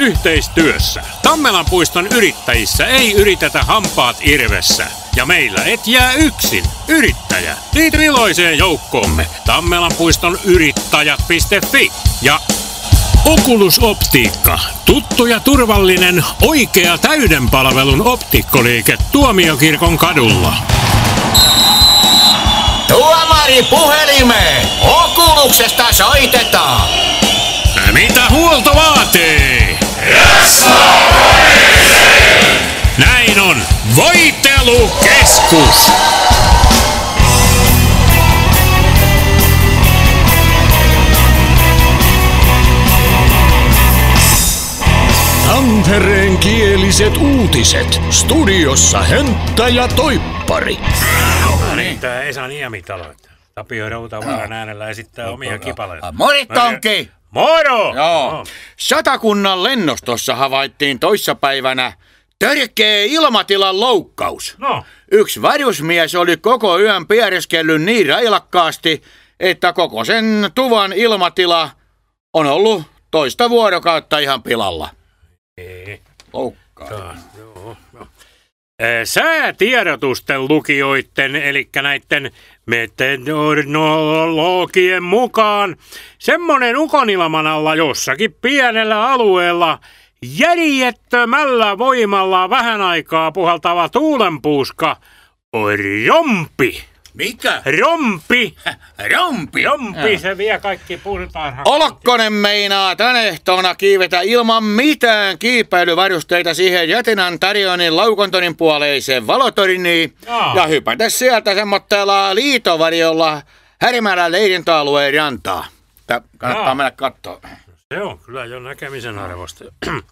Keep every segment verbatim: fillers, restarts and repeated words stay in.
Yhteistyössä. Tammelan puiston yrittäjissä ei yritetä hampaat irvessä. Ja meillä et jää yksin. Yrittäjä. Liity iloiseen joukkoomme. Tammelan puiston yrittäjät piste fi. Ja Oculus Optiikka. Tuttu ja turvallinen, oikea täyden palvelun optikkoliike Tuomiokirkon kadulla. Tuomari puhelimeen! Oculuksesta soitetaan! Mitä huolto vaatii? Näin on. Voitelukeskus. Tampereen kieliset uutiset. Studiossa Hentta ja Toippari. No niin, tää Esa Niemitalo. Tapio Rautavaaran äänellä esittää omia kipaleita. Moritonki! Moro! Joo. No. Satakunnan lennostossa havaittiin toissapäivänä törkeä ilmatilan loukkaus. No. Yksi varusmies oli koko yön piereskellyt niin railakkaasti, että koko sen tuvan ilmatila on ollut toista vuorokautta ihan pilalla. Ei. Loukkaus. Joo, joo. Säätiedotusten lukijoiden, eli näiden meteorologien mukaan, semmonen ukonilman alla jossakin pienellä alueella järjettömällä voimalla vähän aikaa puhaltava tuulenpuuska on rompi. Mikä? Rompi. Rompi. Rompi, Ja. se vie kaikki puutarhat. Olokkonen meinaa tän ehtoona kiivetä ilman mitään kiipeilyvarusteita siihen Jätinän Tarjonin Laukontonin puoleiseen valotorniin Jaa. ja hypätä sieltä semmoitteella liitovarjolla Härimälän leirintäalueen rantaa. Tää kannattaa Jaa. mennä kattoo. Se on kyllä jo näkemisen arvosta.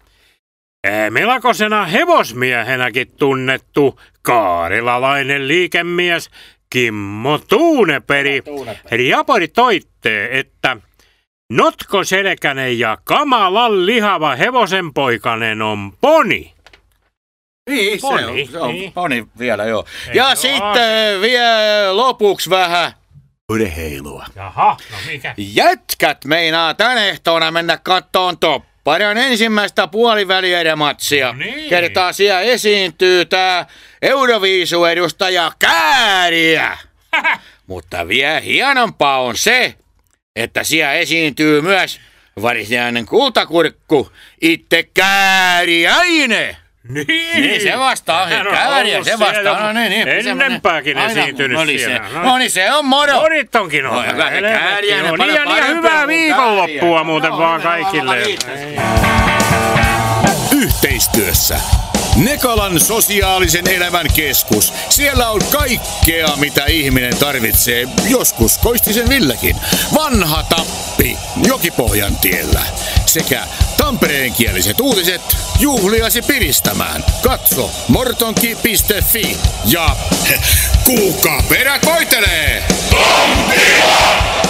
Melkoisena hevosmiehenäkin tunnettu kaarilalainen liikemies Kimmo Tuuneperi raportoitte, että notkoselkäinen ja kamalan lihava hevosenpoikainen on poni. Niin, Poni, se on, se on niin. poni vielä, joo. Ei ja se sitten vielä lopuksi vähän urheilua. Jaha, no mikä? Jätkät meinaa tän ehtoona mennä kattoon Topparan ensimmäistä puolivälierämatsia. No niin. Kertaa siellä esiintyy tää Euroviisu-edustaja Kääriä. Mutta vielä hienompaa on se, että siellä esiintyy myös varsinainen kultakurkku, itse Kääriäinen. Niin, Niin, se vastaa. Hän on Kääriä, ollut se vastaa. siellä No niin, niin. ennempääkin Aina- esiintynyt no niin, siellä. Se, no niin, se on moro. No nyt onkin No, on. hyvä, se Kääriäinen No paljon niin, ja parempia hyvää kuin viikonloppua Kääriä. muuten No, vaan hyvä, kaikille. hyvä, Yhteistyössä Nekalan sosiaalisen elämän keskus. Siellä on kaikkea, mitä ihminen tarvitsee. Joskus Koistisen Villekin. Vanha Tappi Jokipohjan tiellä. Sekä tampereenkieliset uutiset juhliasi piristämään. Katso mortonki piste fi ja kuukka perät voitelee! Tontila!